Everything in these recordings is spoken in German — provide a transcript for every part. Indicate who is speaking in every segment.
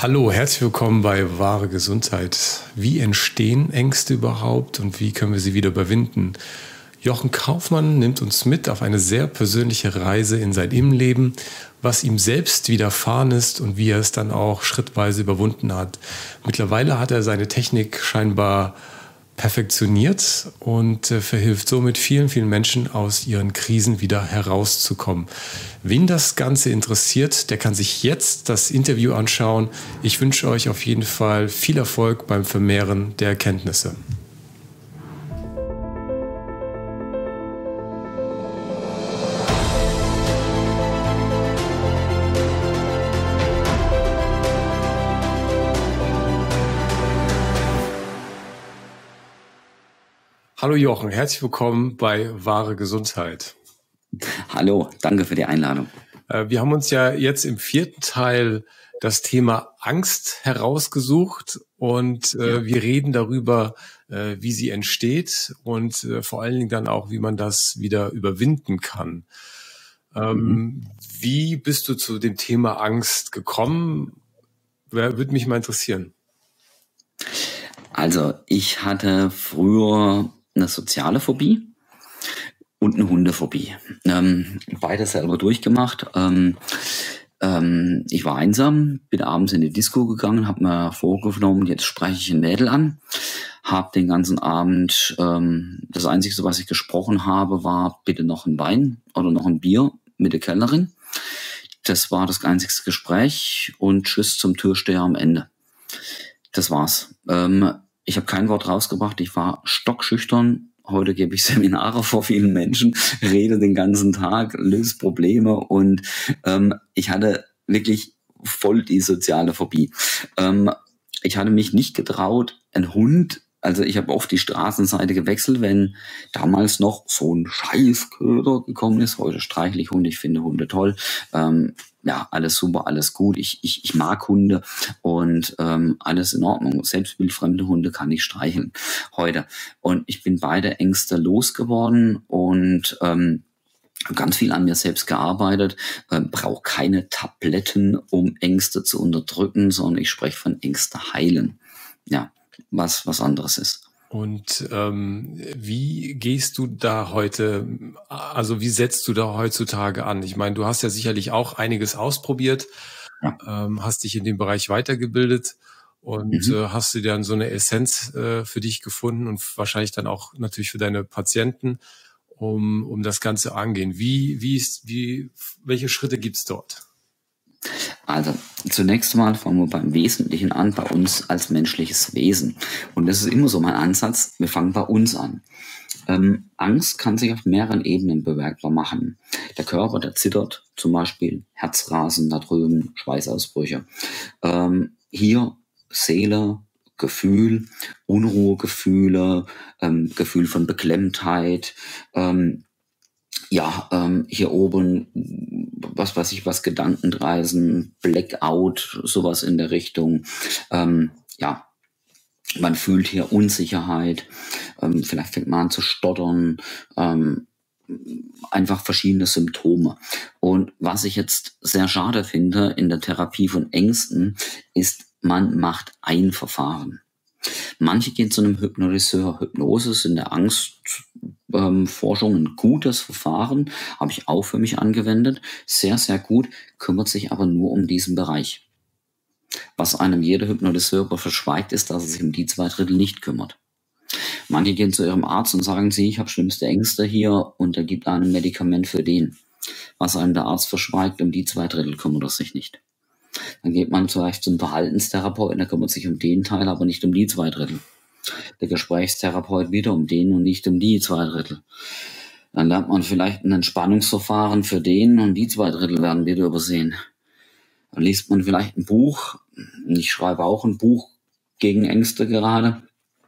Speaker 1: Hallo, herzlich willkommen bei Wahre Gesundheit. Wie entstehen Ängste überhaupt und wie können wir sie wieder überwinden? Jochen Kaufmann nimmt uns mit auf eine sehr persönliche Reise in sein Innenleben, was ihm selbst widerfahren ist und wie er es dann auch schrittweise überwunden hat. Mittlerweile hat er seine Technik scheinbar perfektioniert und verhilft somit vielen, vielen Menschen aus ihren Krisen wieder herauszukommen. Wen das Ganze interessiert, der kann sich jetzt das Interview anschauen. Ich wünsche euch auf jeden Fall viel Erfolg beim Vermehren der Erkenntnisse. Hallo Jochen, herzlich willkommen bei Wahre Gesundheit.
Speaker 2: Hallo, danke für die Einladung.
Speaker 1: Wir haben uns ja jetzt im 4. Teil das Thema Angst herausgesucht und wir reden darüber, wie sie entsteht und vor allen Dingen dann auch, wie man das wieder überwinden kann. Wie bist du zu dem Thema Angst gekommen? Würde mich mal interessieren.
Speaker 2: Also ich hatte früher eine soziale Phobie und eine Hundephobie. Beides selber durchgemacht. Ich war einsam, bin abends in die Disco gegangen, habe mir vorgenommen, jetzt spreche ich ein Mädel an. Habe den ganzen Abend, das Einzige, was ich gesprochen habe, war bitte noch ein Wein oder noch ein Bier mit der Kellnerin. Das war das einzige Gespräch und tschüss zum Türsteher am Ende. Das war's. Ich habe kein Wort rausgebracht, ich war stockschüchtern. Heute gebe ich Seminare vor vielen Menschen, rede den ganzen Tag, löse Probleme und ich hatte wirklich voll die soziale Phobie. Ich hatte mich nicht getraut, einen Hund, also ich habe oft die Straßenseite gewechselt, wenn damals noch so ein Scheißköder gekommen ist. Heute streichle ich Hunde, ich finde Hunde toll. Ja, alles super, alles gut. Ich mag Hunde und alles in Ordnung. Selbst wildfremde Hunde kann ich streicheln heute. Und ich bin beide Ängste losgeworden und ganz viel an mir selbst gearbeitet. Brauche keine Tabletten, um Ängste zu unterdrücken, sondern ich spreche von Ängste heilen. Ja, was anderes ist.
Speaker 1: Und wie gehst du da heute, also wie setzt du da heutzutage an? Ich meine, du hast ja sicherlich auch einiges ausprobiert, hast dich in dem Bereich weitergebildet und hast du dann so eine Essenz für dich gefunden und wahrscheinlich dann auch natürlich für deine Patienten, um das Ganze angehen. Welche Schritte gibt's dort?
Speaker 2: Also zunächst mal fangen wir beim Wesentlichen an, bei uns als menschliches Wesen. Und das ist immer so mein Ansatz, wir fangen bei uns an. Angst kann sich auf mehreren Ebenen bemerkbar machen. Der Körper, der zittert, zum Beispiel Herzrasen da drüben, Schweißausbrüche. Hier Seele, Gefühl, Unruhegefühle, Gefühl von Beklemmtheit, hier oben, was weiß ich, was Gedankenreisen, Blackout, sowas in der Richtung. Man fühlt hier Unsicherheit, vielleicht fängt man an zu stottern, einfach verschiedene Symptome. Und was ich jetzt sehr schade finde in der Therapie von Ängsten, ist, man macht ein Verfahren. Manche gehen zu einem Hypnotiseur. Hypnose ist in der Angstforschung ein gutes Verfahren, habe ich auch für mich angewendet. Sehr, sehr gut, kümmert sich aber nur um diesen Bereich. Was einem jeder Hypnotiseur aber verschweigt, ist, dass er sich um die 2/3 nicht kümmert. Manche gehen zu ihrem Arzt und sagen, ich habe schlimmste Ängste hier und er gibt einem Medikament für den. Was einem der Arzt verschweigt, um die 2/3 kümmert er sich nicht. Dann geht man vielleicht zum Verhaltenstherapeuten, der kümmert sich um den Teil, aber nicht um die 2/3. Der Gesprächstherapeut wieder um den und nicht um die 2/3. Dann lernt man vielleicht ein Entspannungsverfahren für den und die 2/3 werden wieder übersehen. Dann liest man vielleicht ein Buch. Ich schreibe auch ein Buch gegen Ängste gerade.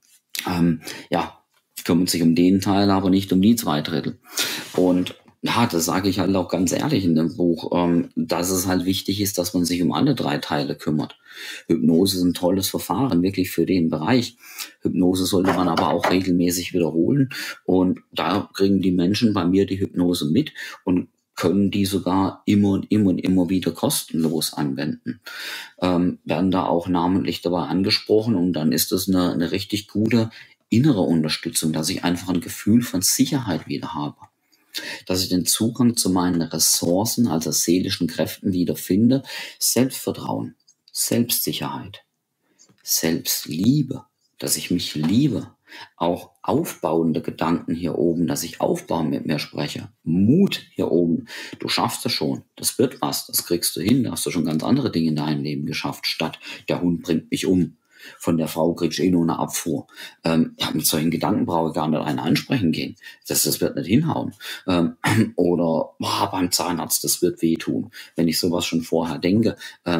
Speaker 2: Kümmert sich um den Teil, aber nicht um die 2/3. Und ja, das sage ich halt auch ganz ehrlich in dem Buch, dass es halt wichtig ist, dass man sich um alle 3 Teile kümmert. Hypnose ist ein tolles Verfahren, wirklich für den Bereich. Hypnose sollte man aber auch regelmäßig wiederholen. Und da kriegen die Menschen bei mir die Hypnose mit und können die sogar immer und immer und immer wieder kostenlos anwenden. werden da auch namentlich dabei angesprochen und dann ist das eine richtig gute innere Unterstützung, dass ich einfach ein Gefühl von Sicherheit wieder habe, dass ich den Zugang zu meinen Ressourcen, also seelischen Kräften wiederfinde, Selbstvertrauen, Selbstsicherheit, Selbstliebe, dass ich mich liebe, auch aufbauende Gedanken hier oben, dass ich aufbauend mit mir spreche, Mut hier oben, du schaffst es schon, das wird was, das kriegst du hin, da hast du schon ganz andere Dinge in deinem Leben geschafft, statt der Hund bringt mich um. Von der Frau kriegst du eh nur eine Abfuhr. Ja, mit solchen Gedanken brauche ich gar nicht einen ansprechen gehen. Das wird nicht hinhauen. Oder beim Zahnarzt, das wird wehtun. Wenn ich sowas schon vorher denke,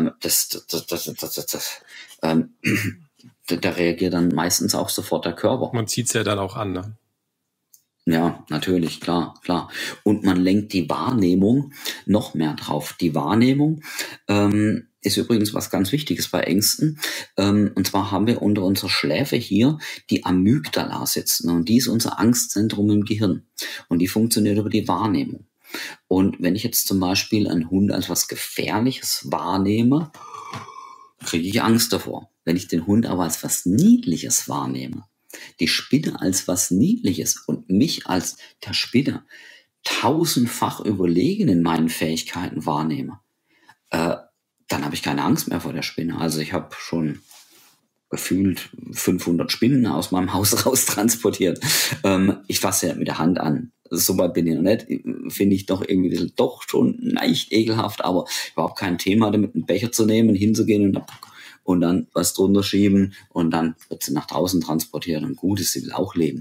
Speaker 2: da reagiert dann meistens auch sofort der Körper.
Speaker 1: Man zieht es ja dann auch an, ne?
Speaker 2: Ja, natürlich, klar. Und man lenkt die Wahrnehmung noch mehr drauf. Die Wahrnehmung ist übrigens was ganz Wichtiges bei Ängsten. Und zwar haben wir unter unserer Schläfe hier die Amygdala sitzen. Und die ist unser Angstzentrum im Gehirn. Und die funktioniert über die Wahrnehmung. Und wenn ich jetzt zum Beispiel einen Hund als was Gefährliches wahrnehme, kriege ich Angst davor. Wenn ich den Hund aber als was Niedliches wahrnehme, die Spinne als was Niedliches und mich als der Spinne tausendfach überlegen in meinen Fähigkeiten wahrnehme, dann habe ich keine Angst mehr vor der Spinne. Also ich habe schon gefühlt 500 Spinnen aus meinem Haus raus transportiert. Ich fasse ja mit der Hand an. So weit bin ich noch nicht. Finde ich doch irgendwie doch schon leicht ekelhaft, aber überhaupt kein Thema damit, einen Becher zu nehmen, hinzugehen und dann was drunter schieben und dann wird sie nach draußen transportiert und gut ist, sie will auch leben.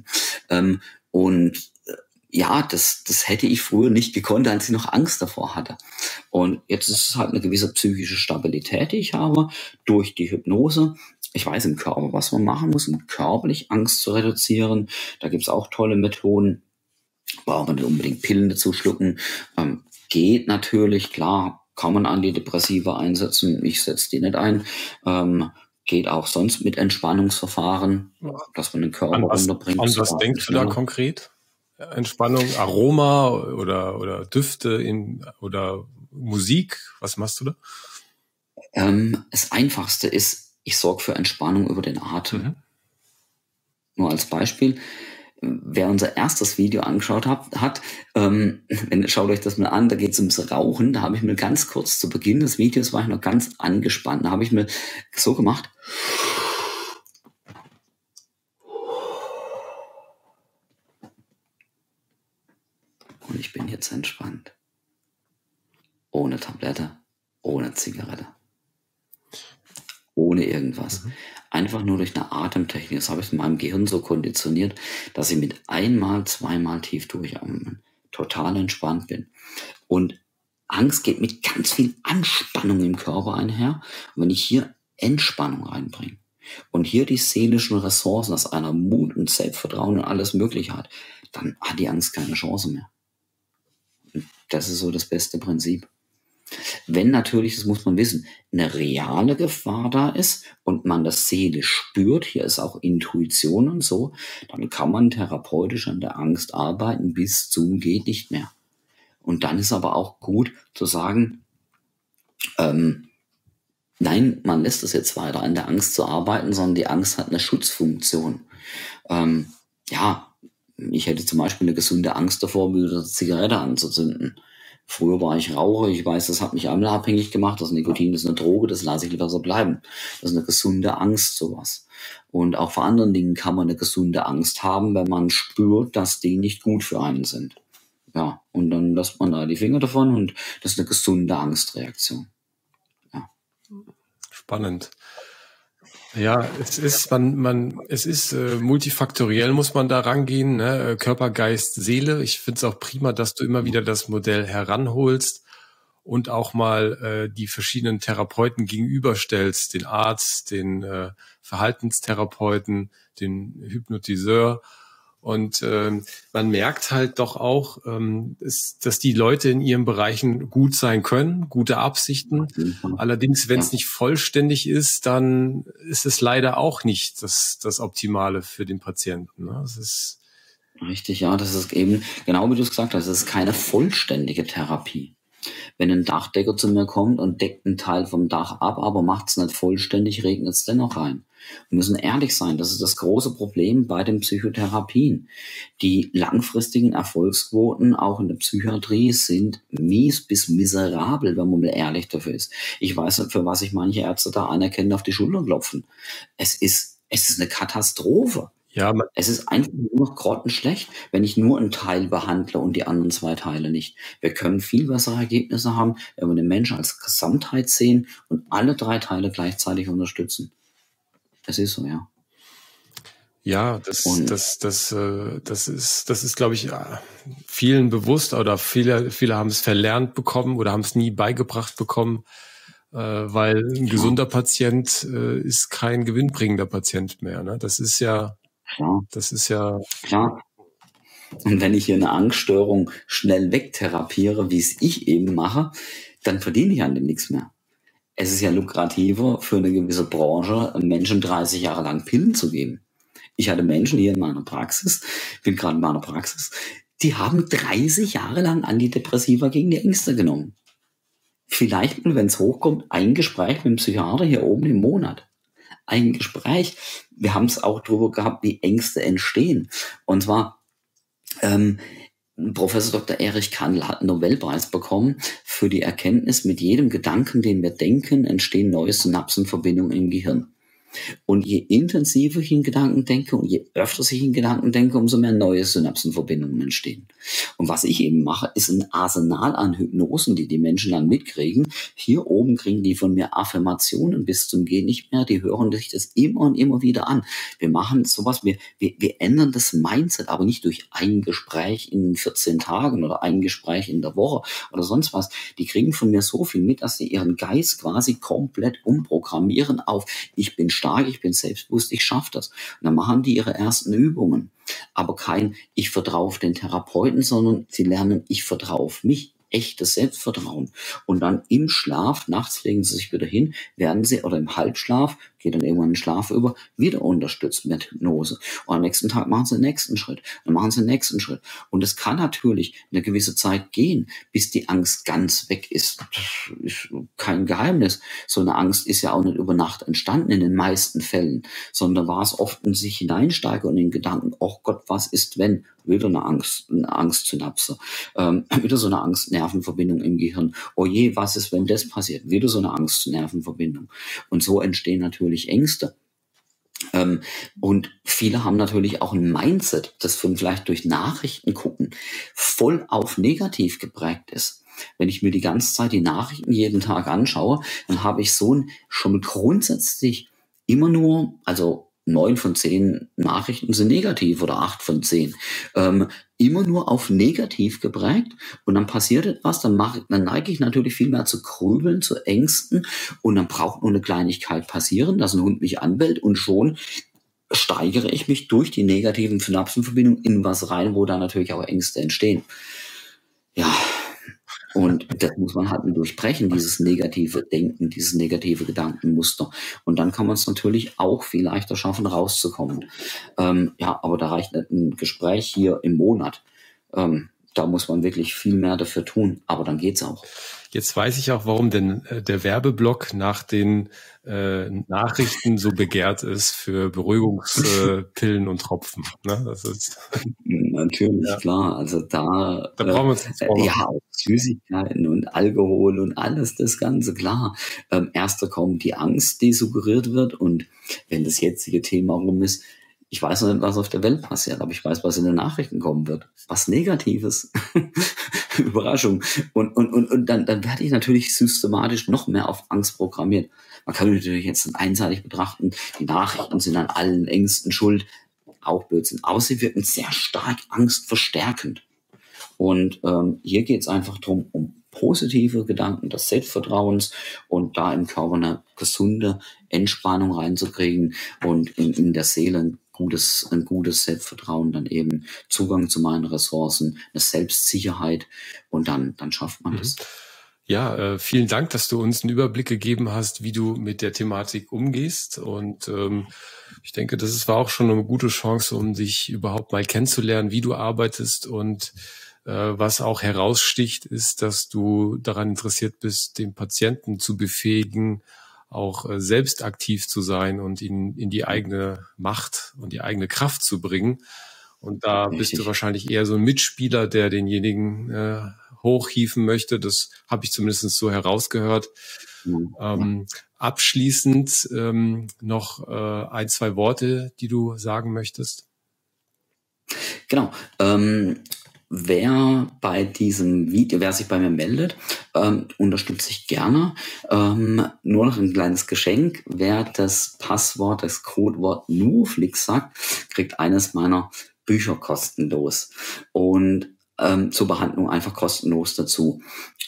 Speaker 2: Ja, das hätte ich früher nicht gekonnt, als ich noch Angst davor hatte. Und jetzt ist es halt eine gewisse psychische Stabilität, die ich habe durch die Hypnose. Ich weiß im Körper, was man machen muss, um körperlich Angst zu reduzieren. Da gibt's auch tolle Methoden. Braucht man nicht unbedingt Pillen dazu schlucken. Geht natürlich, klar, kann man Antidepressiva einsetzen. Ich setze die nicht ein. Geht auch sonst mit Entspannungsverfahren, dass man den Körper runterbringt.
Speaker 1: Und was denkst du da konkret? Entspannung, Aroma oder Düfte oder Musik? Was machst du da?
Speaker 2: Das Einfachste ist, ich sorge für Entspannung über den Atem. Nur als Beispiel, wer unser erstes Video angeschaut hat, schaut euch das mal an, da geht es ums Rauchen. Da habe ich mir ganz kurz zu Beginn des Videos, war ich noch ganz angespannt. Da habe ich mir so gemacht. Und ich bin jetzt entspannt. Ohne Tablette, ohne Zigarette. Ohne irgendwas. Einfach nur durch eine Atemtechnik. Das habe ich in meinem Gehirn so konditioniert, dass ich mit einmal, zweimal tief durchatmen total entspannt bin. Und Angst geht mit ganz viel Anspannung im Körper einher. Und wenn ich hier Entspannung reinbringe und hier die seelischen Ressourcen, dass einer Mut und Selbstvertrauen und alles Mögliche hat, dann hat die Angst keine Chance mehr. Und das ist so das beste Prinzip. Wenn natürlich, das muss man wissen, eine reale Gefahr da ist und man das seelisch spürt, hier ist auch Intuition und so, dann kann man therapeutisch an der Angst arbeiten bis zum geht nicht mehr. Und dann ist aber auch gut zu sagen, nein, man lässt es jetzt weiter an der Angst zu arbeiten, sondern die Angst hat eine Schutzfunktion. Ich hätte zum Beispiel eine gesunde Angst davor, wieder eine Zigarette anzuzünden. Früher war ich Raucher, ich weiß, das hat mich einmal abhängig gemacht, das Nikotin ist eine Droge, das lasse ich lieber so bleiben. Das ist eine gesunde Angst, sowas. Und auch vor anderen Dingen kann man eine gesunde Angst haben, wenn man spürt, dass die nicht gut für einen sind. Ja, und dann lässt man da die Finger davon und das ist eine gesunde Angstreaktion. Ja.
Speaker 1: Spannend. Ja, es ist multifaktoriell, muss man da rangehen, ne? Körper, Geist, Seele. Ich finde es auch prima, dass du immer wieder das Modell heranholst und auch mal die verschiedenen Therapeuten gegenüberstellst, den Arzt, den Verhaltenstherapeuten, den Hypnotiseur. Und man merkt halt doch auch, dass die Leute in ihren Bereichen gut sein können, gute Absichten. Allerdings, wenn es nicht vollständig ist, dann ist es leider auch nicht das Optimale für den Patienten. Ne? Das ist
Speaker 2: richtig, ja, das ist eben, genau wie du es gesagt hast, das ist keine vollständige Therapie. Wenn ein Dachdecker zu mir kommt und deckt einen Teil vom Dach ab, aber macht es nicht vollständig, regnet es dennoch rein. Wir müssen ehrlich sein, das ist das große Problem bei den Psychotherapien. Die langfristigen Erfolgsquoten, auch in der Psychiatrie, sind mies bis miserabel, wenn man mal ehrlich dafür ist. Ich weiß nicht, für was sich manche Ärzte da anerkennend auf die Schulter klopfen. Es ist eine Katastrophe.
Speaker 1: Ja,
Speaker 2: Es ist einfach nur noch grottenschlecht, wenn ich nur einen Teil behandle und die anderen 2 Teile nicht. Wir können viel bessere Ergebnisse haben, wenn wir den Menschen als Gesamtheit sehen und alle 3 Teile gleichzeitig unterstützen. Das ist so, ja.
Speaker 1: Ja, das ist, glaube ich, vielen bewusst, oder viele haben es verlernt bekommen oder haben es nie beigebracht bekommen, weil ein gesunder Patient ist kein gewinnbringender Patient mehr. Ne? Das ist ja
Speaker 2: klar. Und wenn ich hier eine Angststörung schnell wegtherapiere, wie es ich eben mache, dann verdiene ich an dem nichts mehr. Es ist ja lukrativer für eine gewisse Branche, Menschen 30 Jahre lang Pillen zu geben. Ich hatte Menschen hier in meiner Praxis, bin gerade in meiner Praxis, die haben 30 Jahre lang Antidepressiva gegen die Ängste genommen. Vielleicht, wenn es hochkommt, ein Gespräch mit dem Psychiater hier oben im Monat. Ein Gespräch. Wir haben es auch darüber gehabt, wie Ängste entstehen. Und zwar, Professor Dr. Erich Kandel hat einen Nobelpreis bekommen für die Erkenntnis, mit jedem Gedanken, den wir denken, entstehen neue Synapsenverbindungen im Gehirn. Und je intensiver ich in Gedanken denke und je öfter ich in Gedanken denke, umso mehr neue Synapsenverbindungen entstehen. Und was ich eben mache, ist ein Arsenal an Hypnosen, die die Menschen dann mitkriegen. Hier oben kriegen die von mir Affirmationen bis zum Gehen nicht mehr. Die hören sich das immer und immer wieder an. Wir machen sowas, wir ändern das Mindset, aber nicht durch ein Gespräch in 14 Tagen oder ein Gespräch in der Woche oder sonst was. Die kriegen von mir so viel mit, dass sie ihren Geist quasi komplett umprogrammieren auf: Ich bin stark, ich bin selbstbewusst, ich schaffe das. Und dann machen die ihre ersten Übungen. Aber kein Ich vertraue auf den Therapeuten, sondern sie lernen, ich vertraue auf mich. Echtes Selbstvertrauen. Und dann im Schlaf, nachts legen sie sich wieder hin, werden sie, oder im Halbschlaf, geht dann irgendwann in den Schlaf über, wieder unterstützt mit Hypnose. Und am nächsten Tag machen sie den nächsten Schritt. Dann machen sie den nächsten Schritt. Und es kann natürlich eine gewisse Zeit gehen, bis die Angst ganz weg ist. Das ist kein Geheimnis. So eine Angst ist ja auch nicht über Nacht entstanden in den meisten Fällen, sondern war es oft in sich hineinsteige und in Gedanken: Oh Gott, was ist, wenn? Wieder eine Angstsynapse. Wieder so eine Angstnervenverbindung im Gehirn. Oh je, was ist, wenn das passiert? Wieder so eine Angstnervenverbindung. Und so entstehen natürlich Ängste. Und viele haben natürlich auch ein Mindset, das vielleicht durch Nachrichten gucken voll auf negativ geprägt ist. Wenn ich mir die ganze Zeit die Nachrichten jeden Tag anschaue, dann habe ich schon grundsätzlich immer nur, also 9 von 10 Nachrichten sind negativ oder 8 von 10. Immer nur auf negativ geprägt, und dann passiert etwas, dann neige ich natürlich viel mehr zu grübeln, zu Ängsten, und dann braucht nur eine Kleinigkeit passieren, dass ein Hund mich anbellt, und schon steigere ich mich durch die negativen Synapsenverbindungen in was rein, wo da natürlich auch Ängste entstehen. Ja, und das muss man halt durchbrechen, dieses negative Denken, dieses negative Gedankenmuster. Und dann kann man es natürlich auch viel leichter schaffen, rauszukommen. Aber da reicht nicht ein Gespräch hier im Monat. Da muss man wirklich viel mehr dafür tun. Aber dann geht's auch.
Speaker 1: Jetzt weiß ich auch, warum denn der Werbeblock nach den Nachrichten so begehrt ist für Beruhigungspillen und Tropfen. Ne? Das ist
Speaker 2: natürlich, klar. Also da
Speaker 1: brauchen wir uns
Speaker 2: auch Süßigkeiten und Alkohol und alles, das Ganze, klar. Erster kommt die Angst, die suggeriert wird, und wenn das jetzige Thema rum ist, ich weiß noch nicht, was auf der Welt passiert, aber ich weiß, was in den Nachrichten kommen wird. Was Negatives. Überraschung. Und dann werde ich natürlich systematisch noch mehr auf Angst programmiert. Man kann natürlich jetzt einseitig betrachten, die Nachrichten sind an allen Ängsten schuld. Auch Blödsinn. Aber sie wirken sehr stark angstverstärkend. Und hier geht es einfach darum, um positive Gedanken des Selbstvertrauens und da im Körper eine gesunde Entspannung reinzukriegen und in der Seele ein gutes Selbstvertrauen, dann eben Zugang zu meinen Ressourcen, eine Selbstsicherheit, und dann schafft man das.
Speaker 1: Ja, vielen Dank, dass du uns einen Überblick gegeben hast, wie du mit der Thematik umgehst, und ich denke, war auch schon eine gute Chance, um dich überhaupt mal kennenzulernen, wie du arbeitest und Was auch heraussticht, ist, dass du daran interessiert bist, den Patienten zu befähigen, auch selbst aktiv zu sein und ihn in die eigene Macht und die eigene Kraft zu bringen. Und da bist du
Speaker 2: Richtig.
Speaker 1: wahrscheinlich eher so ein Mitspieler, der denjenigen hochhieven möchte. Das habe ich zumindest so herausgehört.
Speaker 2: Ja.
Speaker 1: Abschließend noch ein, zwei Worte, die du sagen möchtest.
Speaker 2: Genau. Wer bei diesem Video, wer sich bei mir meldet, unterstütze ich gerne. Nur noch ein kleines Geschenk. Wer das Passwort, das Codewort Nurflix sagt, kriegt eines meiner Bücher kostenlos. Und zur Behandlung einfach kostenlos dazu.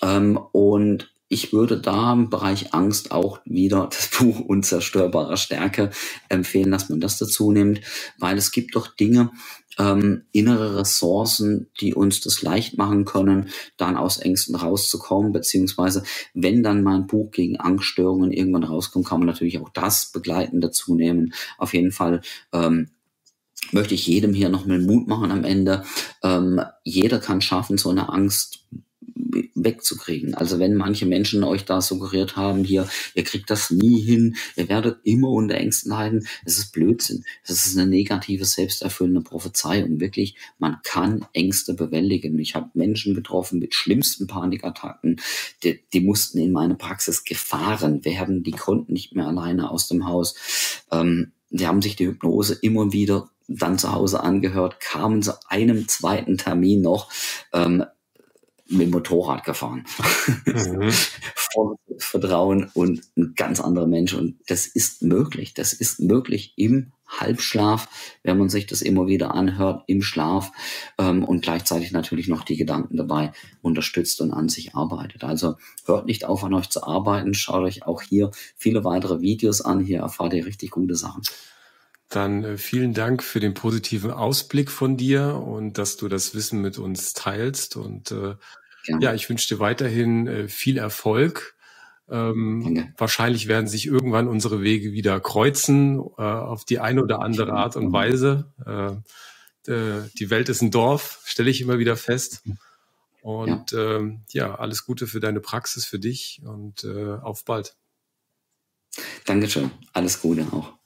Speaker 2: Und ich würde da im Bereich Angst auch wieder das Buch Unzerstörbare Stärke empfehlen, dass man das dazu nimmt, weil es gibt doch Dinge, innere Ressourcen, die uns das leicht machen können, dann aus Ängsten rauszukommen, beziehungsweise wenn dann mein Buch gegen Angststörungen irgendwann rauskommt, kann man natürlich auch das begleitend dazu nehmen. Auf jeden Fall möchte ich jedem hier noch mal Mut machen am Ende. Jeder kann schaffen, so eine Angst wegzukriegen. Also wenn manche Menschen euch da suggeriert haben, hier, ihr kriegt das nie hin, ihr werdet immer unter Ängsten leiden, das ist Blödsinn. Das ist eine negative, selbsterfüllende Prophezeiung. Wirklich, man kann Ängste bewältigen. Ich habe Menschen getroffen mit schlimmsten Panikattacken, die mussten in meine Praxis gefahren werden, die konnten nicht mehr alleine aus dem Haus. Die haben sich die Hypnose immer wieder dann zu Hause angehört, kamen zu einem zweiten Termin noch mit dem Motorrad gefahren. Voll Vertrauen und ein ganz anderer Mensch. Und das ist möglich. Das ist möglich im Halbschlaf, wenn man sich das immer wieder anhört, im Schlaf und gleichzeitig natürlich noch die Gedanken dabei unterstützt und an sich arbeitet. Also hört nicht auf, an euch zu arbeiten. Schaut euch auch hier viele weitere Videos an. Hier erfahrt ihr richtig gute Sachen.
Speaker 1: Dann vielen Dank für den positiven Ausblick von dir und dass du das Wissen mit uns teilst. Und ja, ich wünsche dir weiterhin viel Erfolg. Wahrscheinlich werden sich irgendwann unsere Wege wieder kreuzen, auf die eine oder andere Art und Weise. Die Welt ist ein Dorf, stelle ich immer wieder fest. Und ja, alles Gute für deine Praxis, für dich und auf bald.
Speaker 2: Dankeschön. Alles Gute auch.